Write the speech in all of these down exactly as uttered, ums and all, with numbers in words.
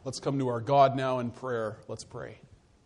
Let's come to our God now in prayer. Let's pray.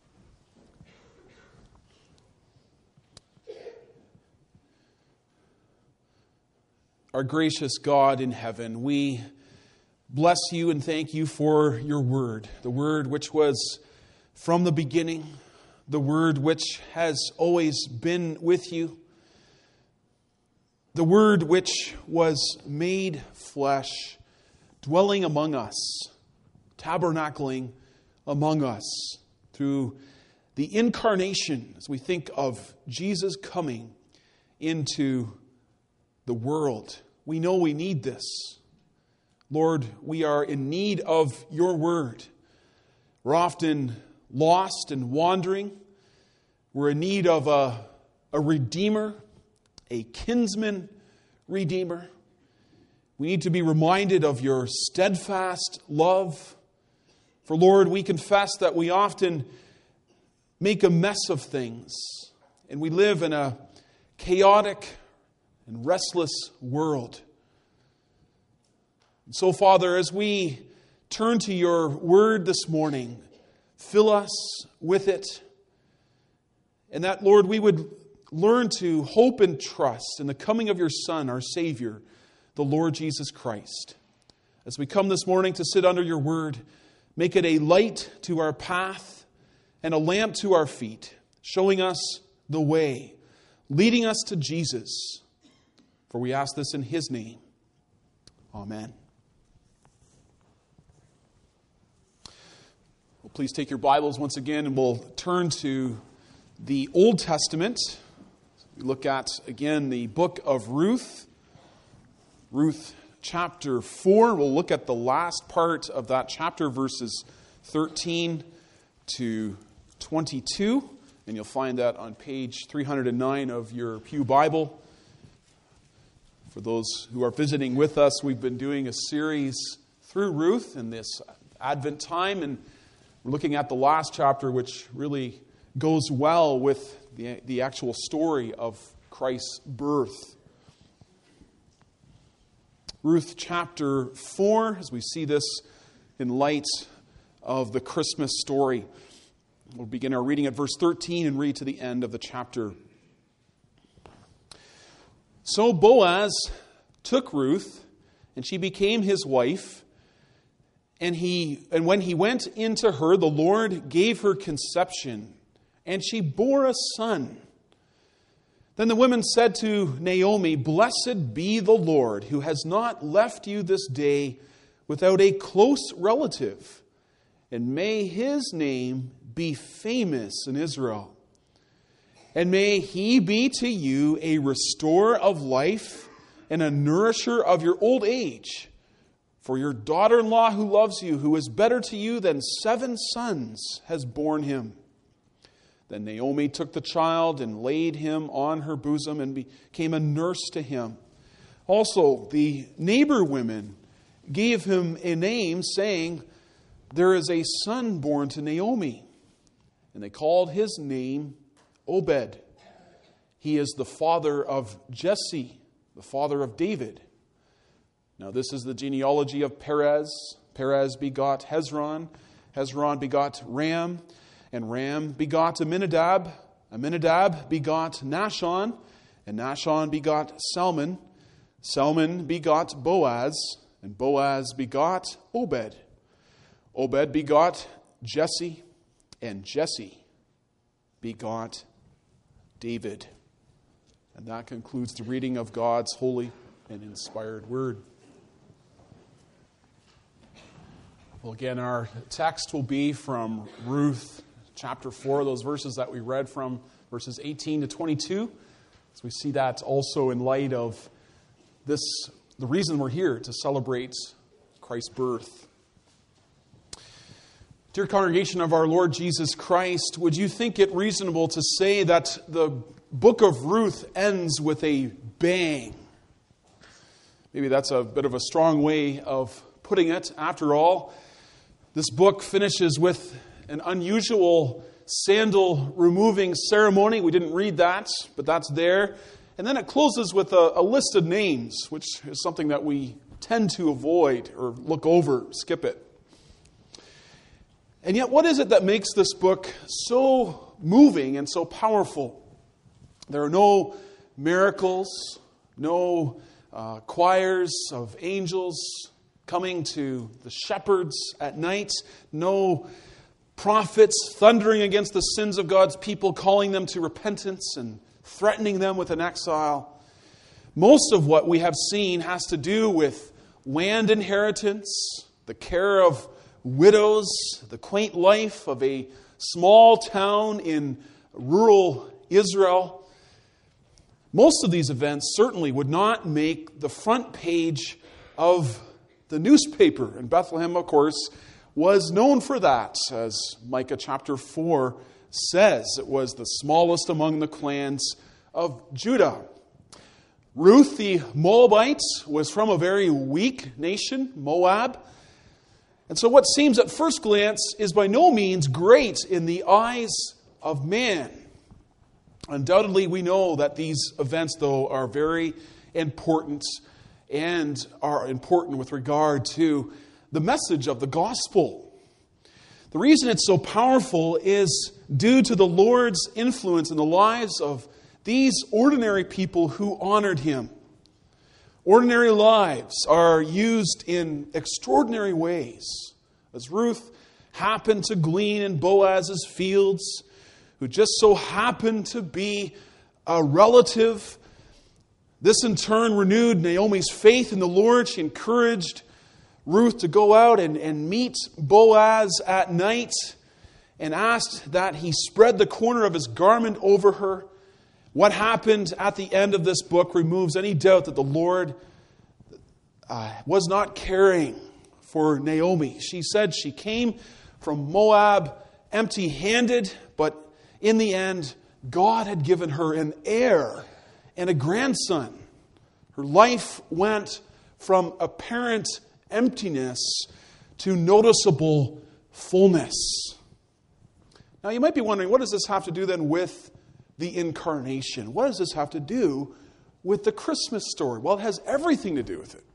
Our gracious God in heaven, we bless you and thank you for your word, the word which was from the beginning, the word which has always been with you, the word which was made flesh, dwelling among us, tabernacling among us through the incarnation as we think of Jesus coming into the world. We know we need this. Lord, we are in need of your word. We're often lost and wandering. We're in need of a, a redeemer, a kinsman redeemer. We need to be reminded of your steadfast love. For Lord, we confess that we often make a mess of things, and we live in a chaotic and restless world. And so, Father, as we turn to your word this morning, fill us with it, and that, Lord, we would learn to hope and trust in the coming of your Son, our Savior, the Lord Jesus Christ. As we come this morning to sit under your word, make it a light to our path and a lamp to our feet, showing us the way, leading us to Jesus. For we ask this in his name. Amen. Well, please take your Bibles once again and we'll turn to the Old Testament. We look at, again, the book of Ruth. Ruth chapter four. We'll look at the last part of that chapter, verses thirteen to twenty-two. And you'll find that on page three hundred nine of your Pew Bible. For those who are visiting with us, we've been doing a series through Ruth in this Advent time, and we're looking at the last chapter, which really goes well with the, the actual story of Christ's birth. Ruth chapter four, as we see this in light of the Christmas story. We'll begin our reading at verse thirteen and read to the end of the chapter. So Boaz took Ruth, and she became his wife. And he and when he went into her, the Lord gave her conception, and she bore a son. Then the women said to Naomi, "Blessed be the Lord, who has not left you this day without a close relative, and may his name be famous in Israel. And may he be to you a restorer of life and a nourisher of your old age. For your daughter-in-law who loves you, who is better to you than seven sons, has borne him." Then Naomi took the child and laid him on her bosom and became a nurse to him. Also, the neighbor women gave him a name, saying, "There is a son born to Naomi." And they called his name Obed. He is the father of Jesse, the father of David. Now this is the genealogy of Perez. Perez begot Hezron. Hezron begot Ram. And Ram begot Amminadab. Amminadab begot Nahshon. And Nahshon begot Salmon. Salmon begot Boaz. And Boaz begot Obed. Obed begot Jesse. And Jesse begot David. And that concludes the reading of God's holy and inspired word. Well, again, our text will be from Ruth chapter four, those verses that we read from, verses eighteen to twenty-two. So we see that also in light of this, the reason we're here, to celebrate Christ's birth. Dear congregation of our Lord Jesus Christ, would you think it reasonable to say that the book of Ruth ends with a bang? Maybe that's a bit of a strong way of putting it. After all, this book finishes with an unusual sandal removing ceremony. We didn't read that, but that's there. And then it closes with a, a list of names, which is something that we tend to avoid or look over, skip it. And yet, what is it that makes this book so moving and so powerful? There are no miracles, no uh, choirs of angels coming to the shepherds at night, no prophets thundering against the sins of God's people, calling them to repentance and threatening them with an exile. Most of what we have seen has to do with land inheritance, the care of widows, the quaint life of a small town in rural Israel. Most of these events certainly would not make the front page of the newspaper. And Bethlehem, of course, was known for that. As Micah chapter four says, it was the smallest among the clans of Judah. Ruth the Moabite was from a very weak nation, Moab. And so what seems at first glance is by no means great in the eyes of man. Undoubtedly, we know that these events, though, are very important and are important with regard to the message of the gospel. The reason it's so powerful is due to the Lord's influence in the lives of these ordinary people who honored Him. Ordinary lives are used in extraordinary ways. As Ruth happened to glean in Boaz's fields, who just so happened to be a relative, this in turn renewed Naomi's faith in the Lord. She encouraged Ruth to go out and, and meet Boaz at night and asked that he spread the corner of his garment over her. What happened at the end of this book removes any doubt that the Lord uh, was not caring for Naomi. She said she came from Moab empty-handed, but in the end, God had given her an heir and a grandson. Her life went from apparent emptiness to noticeable fullness. Now, you might be wondering, what does this have to do then with the incarnation? What does this have to do with the Christmas story? Well, it has everything to do with it.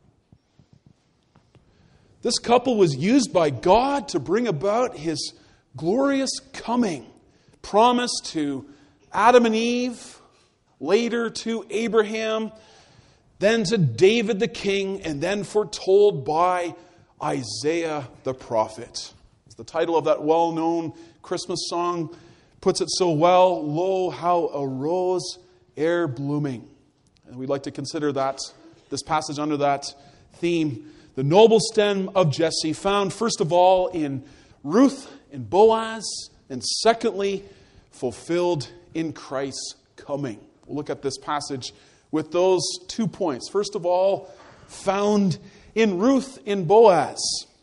This couple was used by God to bring about His glorious coming, promised to Adam and Eve, later to Abraham, then to David the king, and then foretold by Isaiah the prophet. It's the title of that well-known Christmas song puts it so well, "Lo, how a rose ere blooming." And we'd like to consider that, this passage under that theme. The noble stem of Jesse, found first of all in Ruth and Boaz, and secondly, fulfilled in Christ's coming. We'll look at this passage with those two points. First of all, found in Ruth and Boaz.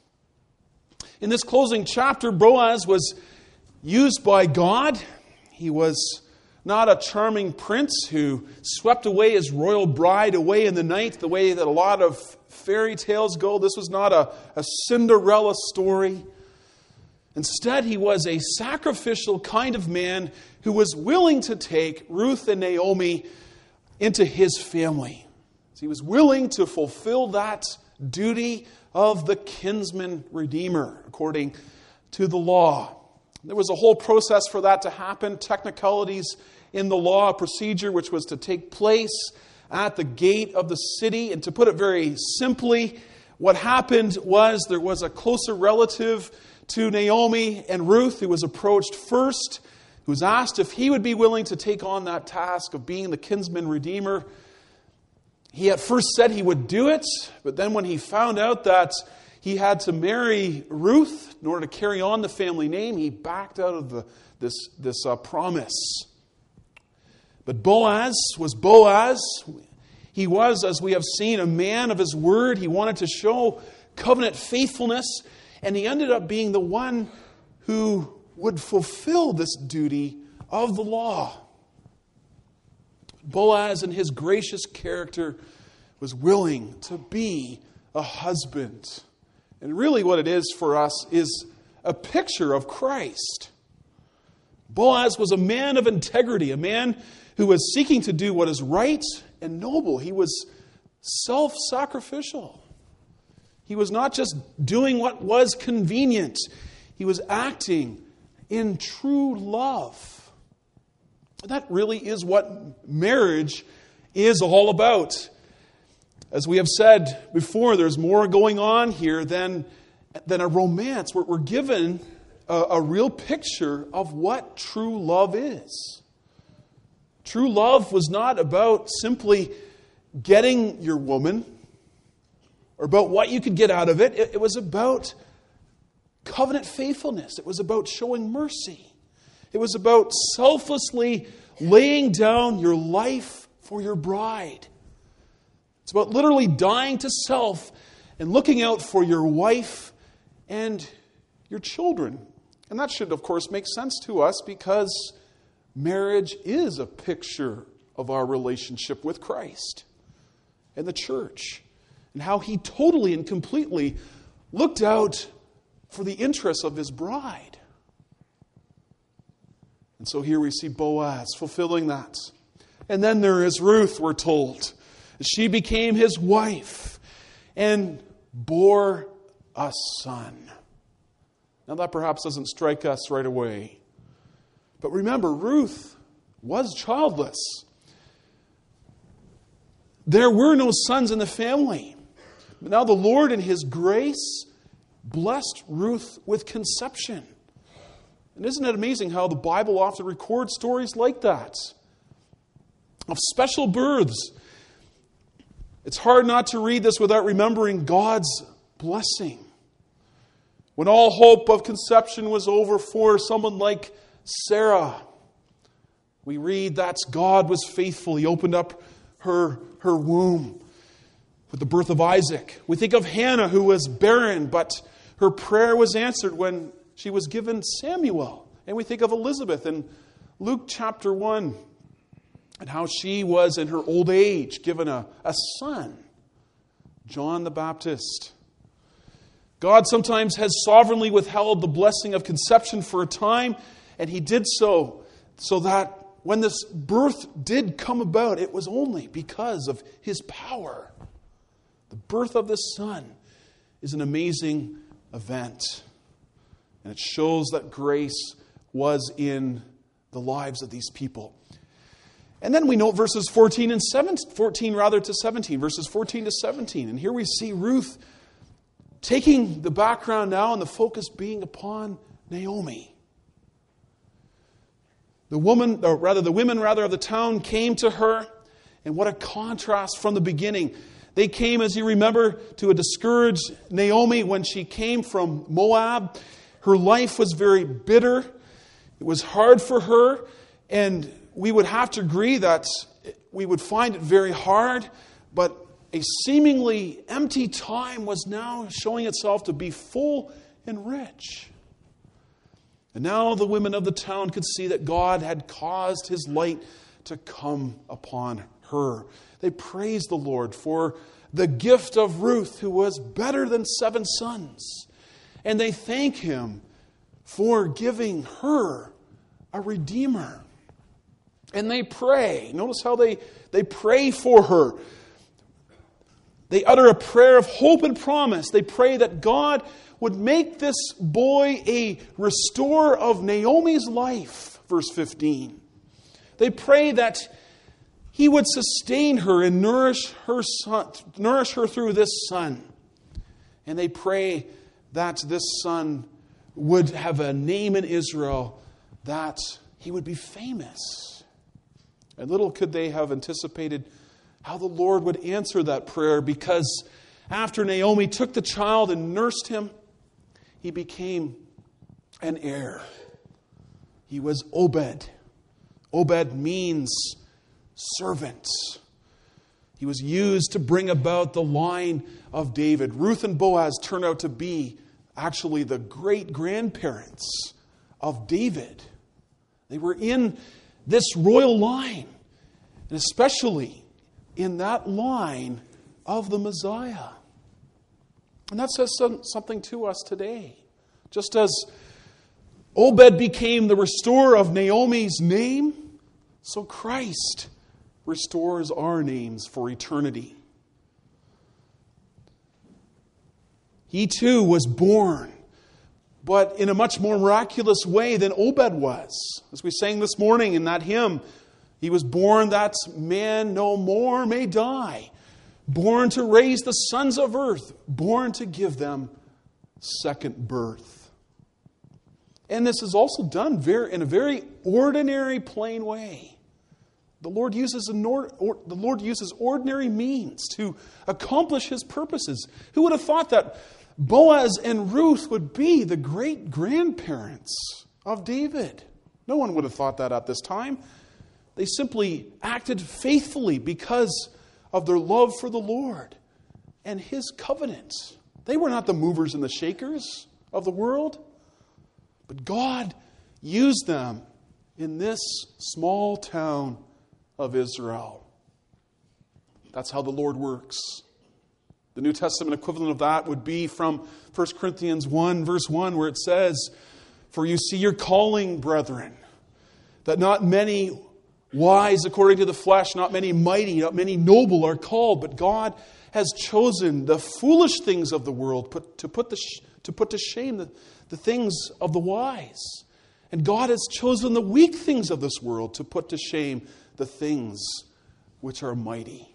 In this closing chapter, Boaz was used by God. He was not a charming prince who swept away his royal bride away in the night the way that a lot of fairy tales go. This was not a, a Cinderella story. Instead, he was a sacrificial kind of man who was willing to take Ruth and Naomi into his family. He was willing to fulfill that duty of the kinsman redeemer according to the law. There was a whole process for that to happen, technicalities in the law, a procedure which was to take place at the gate of the city. And to put it very simply, what happened was there was a closer relative to Naomi and Ruth who was approached first, who was asked if he would be willing to take on that task of being the kinsman redeemer. He at first said he would do it, but then when he found out that he had to marry Ruth in order to carry on the family name, he backed out of the, this, this uh, promise. But Boaz was Boaz. He was, as we have seen, a man of his word. He wanted to show covenant faithfulness, and he ended up being the one who would fulfill this duty of the law. Boaz, in his gracious character, was willing to be a husband. And really what it is for us is a picture of Christ. Boaz was a man of integrity, a man who was seeking to do what is right and noble. He was self-sacrificial. He was not just doing what was convenient. He was acting in true love. That really is what marriage is all about. As we have said before, there's more going on here than, than a romance. We're, we're given a, a real picture of what true love is. True love was not about simply getting your woman or about what you could get out of it. It, it was about covenant faithfulness. It was about showing mercy. It was about selflessly laying down your life for your bride. It's about literally dying to self and looking out for your wife and your children. And that should, of course, make sense to us because marriage is a picture of our relationship with Christ and the church and how He totally and completely looked out for the interests of His bride. And so here we see Boaz fulfilling that. And then there is Ruth, we're told. She became his wife and bore a son. Now that perhaps doesn't strike us right away. But remember, Ruth was childless. There were no sons in the family. But now the Lord in His grace blessed Ruth with conception. And isn't it amazing how the Bible often records stories like that? Of special births. It's hard not to read this without remembering God's blessing. When all hope of conception was over for someone like Sarah, we read that God was faithful. He opened up her, her womb with the birth of Isaac. We think of Hannah, who was barren, but her prayer was answered when she was given Samuel. And we think of Elizabeth in Luke chapter one, and how she was in her old age given a, a son, John the Baptist. God sometimes has sovereignly withheld the blessing of conception for a time, and He did so, so that when this birth did come about, it was only because of His power. The birth of this Son is an amazing event, and it shows that grace was in the lives of these people. And then we note verses fourteen and seventeen, fourteen rather to seventeen, verses fourteen to seventeen. And here we see Ruth taking the background now and the focus being upon Naomi. The woman, or rather the women rather of the town came to her, and what a contrast from the beginning. They came, as you remember, to a discouraged Naomi when she came from Moab. Her life was very bitter. It was hard for her, and we would have to agree that we would find it very hard, but a seemingly empty time was now showing itself to be full and rich. And now the women of the town could see that God had caused His light to come upon her. They praised the Lord for the gift of Ruth, who was better than seven sons. And they thank Him for giving her a redeemer. And they pray. Notice how they, they pray for her. They utter a prayer of hope and promise. They pray that God would make this boy a restorer of Naomi's life. Verse fifteen. They pray that He would sustain her and nourish her son, nourish her through this son. And they pray that this son would have a name in Israel, that he would be famous. And little could they have anticipated how the Lord would answer that prayer, because after Naomi took the child and nursed him, he became an heir. He was Obed. Obed means servant. He was used to bring about the line of David. Ruth and Boaz turned out to be actually the great-grandparents of David. They were in this royal line, and especially in that line of the Messiah. And that says some, something to us today. Just as Obed became the restorer of Naomi's name, so Christ restores our names for eternity. He too was born but in a much more miraculous way than Obed was. As we sang this morning in that hymn, he was born that man no more may die, born to raise the sons of earth, born to give them second birth. And this is also done very, in a very ordinary, plain way. The Lord uses an or, or, the Lord uses ordinary means to accomplish His purposes. Who would have thought that Boaz and Ruth would be the great-grandparents of David? No one would have thought that at this time. They simply acted faithfully because of their love for the Lord and His covenant. They were not the movers and the shakers of the world, but God used them in this small town of Israel. That's how the Lord works. The New Testament equivalent of that would be from First Corinthians one, verse one, where it says, "For you see your calling, brethren, that not many wise according to the flesh, not many mighty, not many noble are called, but God has chosen the foolish things of the world put, to, put the, to put to shame the, the things of the wise. And God has chosen the weak things of this world to put to shame the things which are mighty."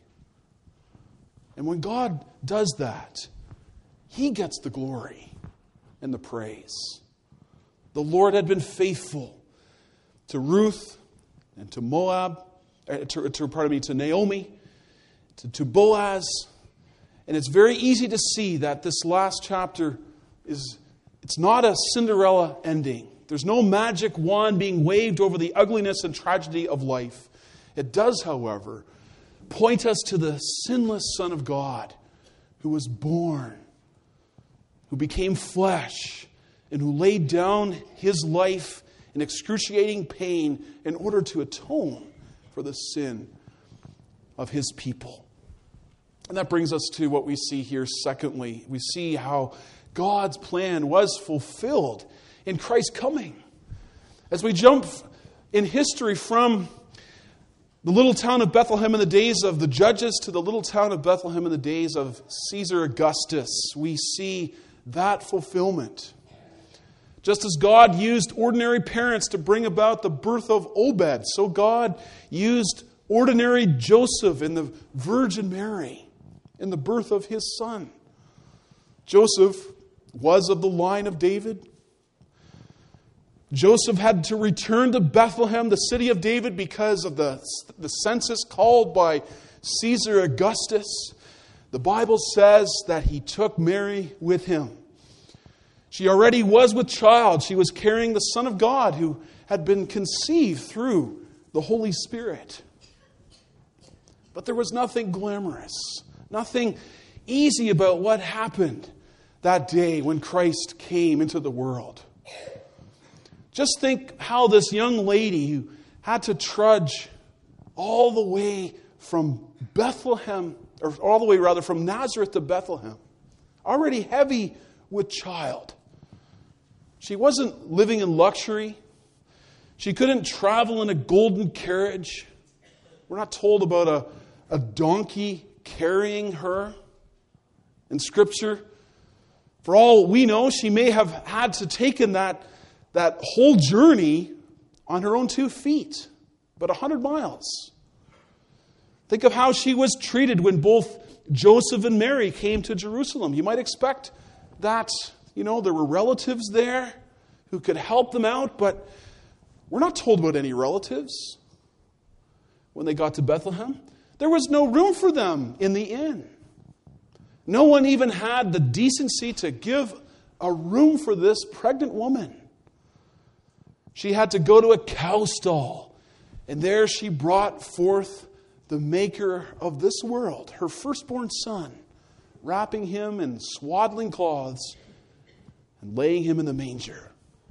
And when God does that, He gets the glory and the praise. The Lord had been faithful to Ruth and to Moab, to, to, pardon me, to Naomi, to, to Boaz. And it's very easy to see that this last chapter is, it's not a Cinderella ending. There's no magic wand being waved over the ugliness and tragedy of life. It does, however, point us to the sinless Son of God who was born, who became flesh, and who laid down His life in excruciating pain in order to atone for the sin of His people. And that brings us to what we see here secondly. We see how God's plan was fulfilled in Christ's coming. As we jump in history from the little town of Bethlehem in the days of the judges to the little town of Bethlehem in the days of Caesar Augustus, we see that fulfillment. Just as God used ordinary parents to bring about the birth of Obed, so God used ordinary Joseph and the Virgin Mary in the birth of His Son. Joseph was of the line of David. Joseph had to return to Bethlehem, the city of David, because of the, the census called by Caesar Augustus. The Bible says that he took Mary with him. She already was with child. She was carrying the Son of God who had been conceived through the Holy Spirit. But there was nothing glamorous, nothing easy about what happened that day when Christ came into the world. Just think how this young lady who had to trudge all the way from Bethlehem, or all the way rather from Nazareth to Bethlehem, already heavy with child. She wasn't living in luxury. She couldn't travel in a golden carriage. We're not told about a, a donkey carrying her in Scripture. For all we know, she may have had to taken that that whole journey on her own two feet, about one hundred miles. Think of how she was treated when both Joseph and Mary came to Jerusalem. You might expect that, you know, there were relatives there who could help them out, but we're not told about any relatives. When they got to Bethlehem, there was no room for them in the inn. No one even had the decency to give a room for this pregnant woman. She had to go to a cow stall, and there she brought forth the Maker of this world, her firstborn Son, wrapping Him in swaddling cloths and laying Him in the manger.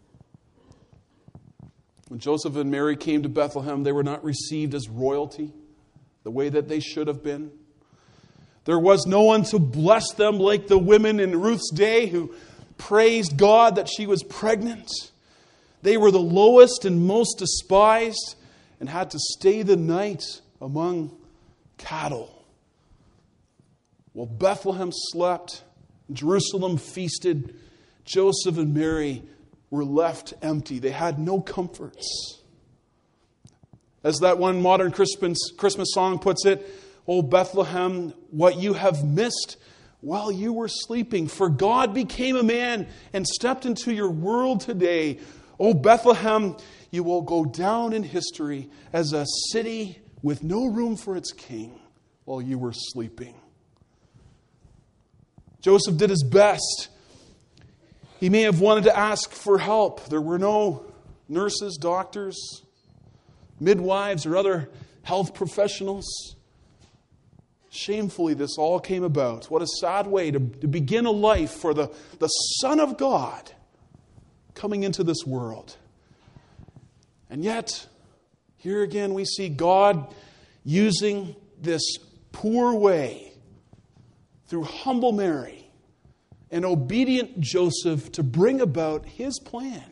When Joseph and Mary came to Bethlehem, they were not received as royalty the way that they should have been. There was no one to bless them like the women in Ruth's day who praised God that she was pregnant. They were the lowest and most despised and had to stay the night among cattle. While Bethlehem slept, Jerusalem feasted, Joseph and Mary were left empty. They had no comforts. As that one modern Christmas, Christmas song puts it, "O Bethlehem, what you have missed while you were sleeping. For God became a man and stepped into your world today. O Bethlehem, you will go down in history as a city with no room for its king while you were sleeping." Joseph did his best. He may have wanted to ask for help. There were no nurses, doctors, midwives, or other health professionals. Shamefully, this all came about. What a sad way to, to begin a life for the, the Son of God coming into this world. And yet, here again we see God using this poor way through humble Mary and obedient Joseph to bring about His plan.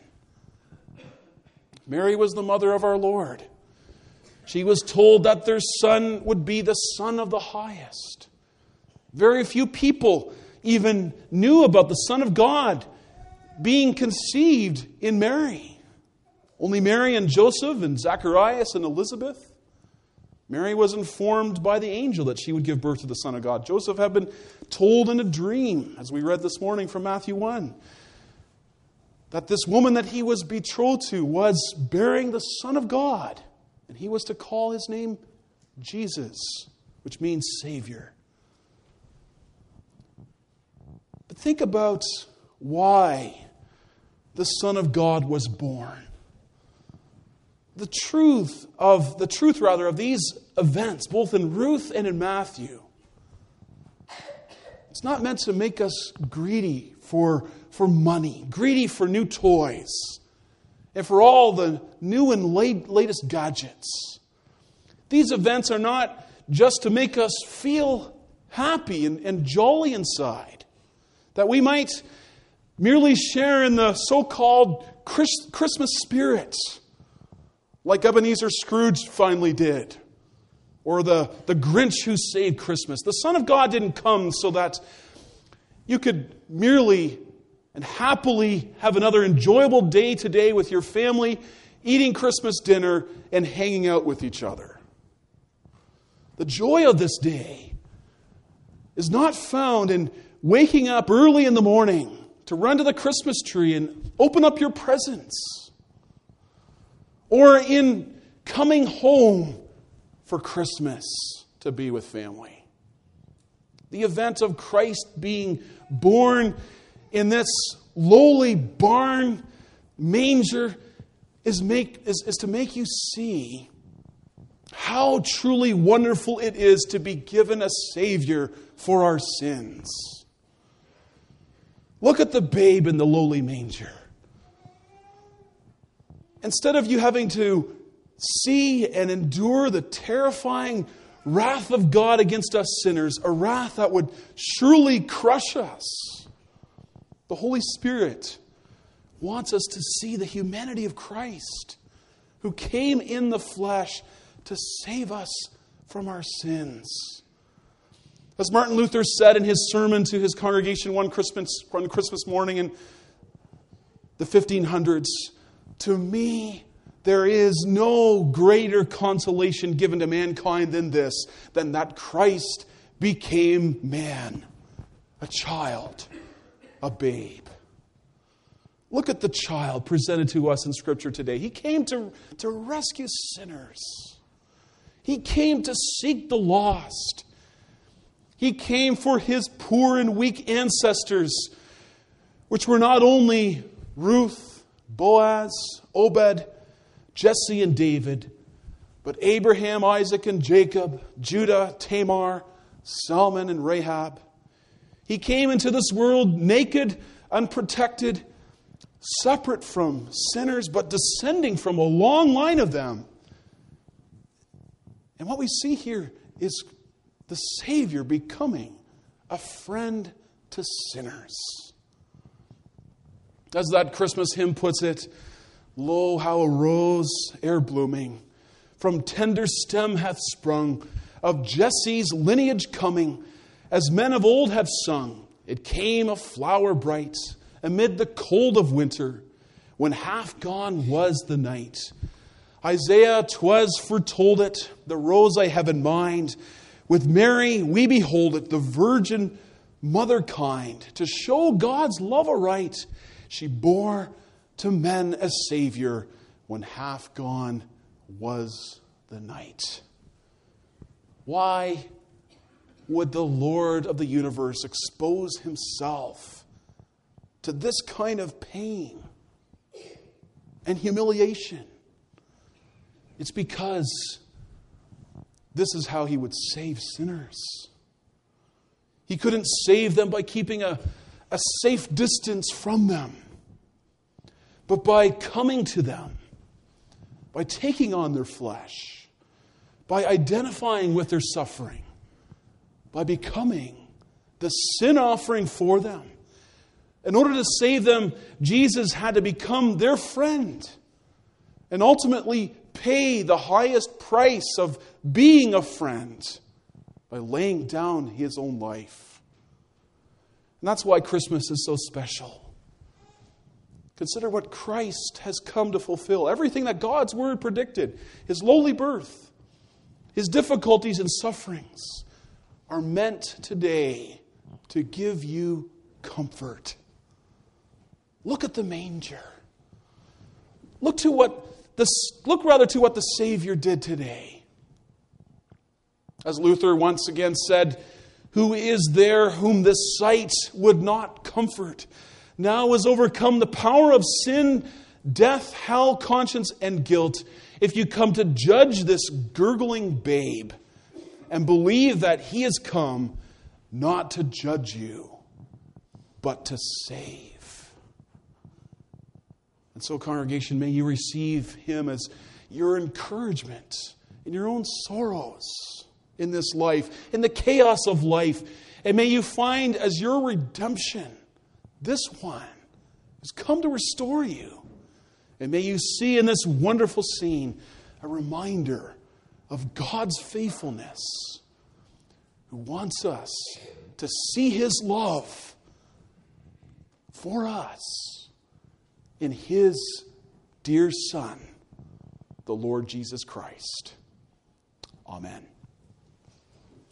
Mary was the mother of our Lord. She was told that their son would be the Son of the Highest. Very few people even knew about the Son of God being conceived in Mary. Only Mary and Joseph and Zacharias and Elizabeth. Mary was informed by the angel that she would give birth to the Son of God. Joseph had been told in a dream, as we read this morning from Matthew one, that this woman that he was betrothed to was bearing the Son of God. And he was to call his name Jesus, which means Savior. But think about why the Son of God was born. The truth of the truth rather of these events, both in Ruth and in Matthew, it's not meant to make us greedy for, for money, greedy for new toys, and for all the new and late, latest gadgets. These events are not just to make us feel happy and, and jolly inside, that we might merely share in the so-called Chris, Christmas spirit, like Ebenezer Scrooge finally did, or the, the Grinch who saved Christmas. The Son of God didn't come so that you could merely and happily have another enjoyable day today with your family, eating Christmas dinner and hanging out with each other. The joy of this day is not found in waking up early in the morning to run to the Christmas tree and open up your presents, or in coming home for Christmas to be with family. The event of Christ being born in this lowly barn manger is, make, is, is to make you see how truly wonderful it is to be given a Savior for our sins. Look at the babe in the lowly manger. Instead of you having to see and endure the terrifying wrath of God against us sinners, a wrath that would surely crush us, the Holy Spirit wants us to see the humanity of Christ, who came in the flesh to save us from our sins. As Martin Luther said in his sermon to his congregation one Christmas, one Christmas morning in the fifteen hundreds, "To me, there is no greater consolation given to mankind than this, than that Christ became man, a child, a babe." Look at the child presented to us in Scripture today. He came to, to rescue sinners. He came to seek the lost. He came for his poor and weak ancestors, which were not only Ruth, Boaz, Obed, Jesse and David, but Abraham, Isaac and Jacob, Judah, Tamar, Salmon and Rahab. He came into this world naked, unprotected, separate from sinners, but descending from a long line of them. And what we see here is the Savior becoming a friend to sinners. As that Christmas hymn puts it, "Lo, how a rose, ere blooming, from tender stem hath sprung, of Jesse's lineage coming, as men of old have sung. It came a flower bright, amid the cold of winter, when half gone was the night. Isaiah, 'twas foretold it, the rose I have in mind. With Mary we behold it, the virgin mother kind. To show God's love aright, she bore to men a Savior when half gone was the night. Why would the Lord of the universe expose himself to this kind of pain and humiliation? It's because this is how he would save sinners. He couldn't save them by keeping a, a safe distance from them, but by coming to them, by taking on their flesh, by identifying with their suffering, by becoming the sin offering for them. In order to save them, Jesus had to become their friend and ultimately pay the highest price of being a friend by laying down his own life. And that's why Christmas is so special. Consider what Christ has come to fulfill. Everything that God's word predicted. His lowly birth, his difficulties and sufferings are meant today to give you comfort. Look at the manger. Look to what the, look rather to what the Savior did today. As Luther once again said, "Who is there whom this sight would not comfort? Now has overcome the power of sin, death, hell, conscience, and guilt. If you come to judge this gurgling babe and believe that he has come not to judge you, but to save." And so, congregation, may you receive him as your encouragement in your own sorrows in this life, in the chaos of life. And may you find as your redemption, this one has come to restore you. And may you see in this wonderful scene a reminder of God's faithfulness, who wants us to see his love for us in his dear Son, the Lord Jesus Christ. Amen.